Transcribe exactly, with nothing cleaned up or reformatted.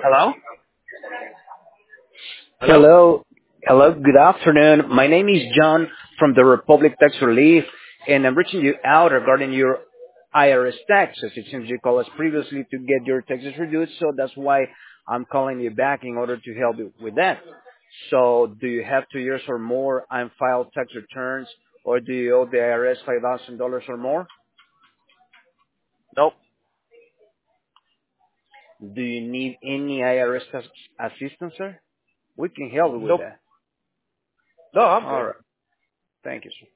Hello? Hello? Hello. Hello. Good afternoon. My name is John from the Republic Tax Relief, and I'm reaching you out regarding your I R S taxes. It seems you called us previously to get your taxes reduced, so that's why I'm calling you back in order to help you with that. So, do you have two years or more unfiled tax returns, or do you owe the I R S five thousand dollars or more? Nope. Do you need any I R S tax assistance, sir? We can help you with Nope. that. No, I'm All good. right. Thank you, sir.